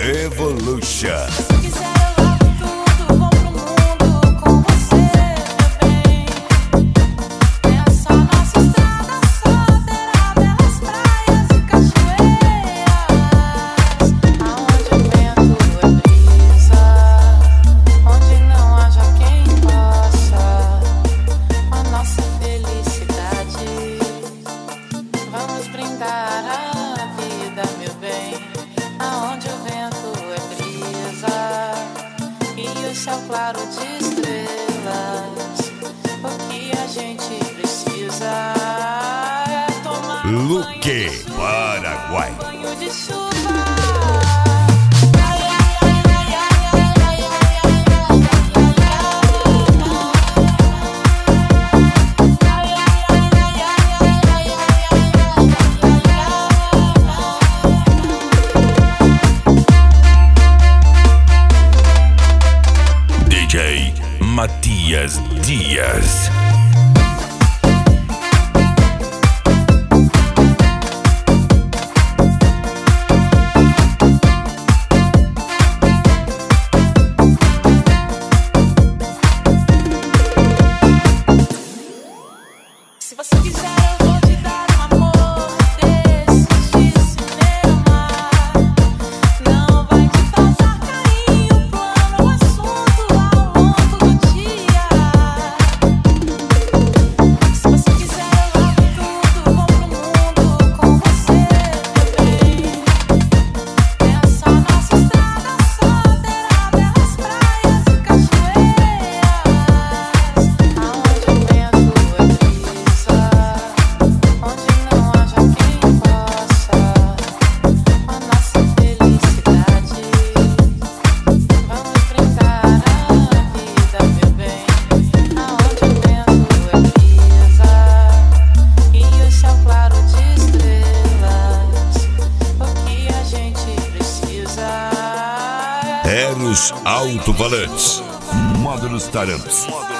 Evolution. Céu claro de estrelas, o que a gente precisa é tomar Luque, Paraguai. banho de chuva. DJ Matias Dias. Se você quiser, eu vou te dar um amor desses de cinema. Não vai te faltar carinho, plano, o assunto ao longo do dia. Se você quiser, eu largo tudo, vou pro mundo com você também. Essa nossa estrada só terá belas praias e cachoeiras, aonde o vento é brisa, onde não haja quem possa a nossa felicidade. Vamos brindar a vida, meu bem, aonde o vento é brisa e o céu claro de estrelas. O que a gente precisa é Eros Alto-Falantes. Módulos Taramps.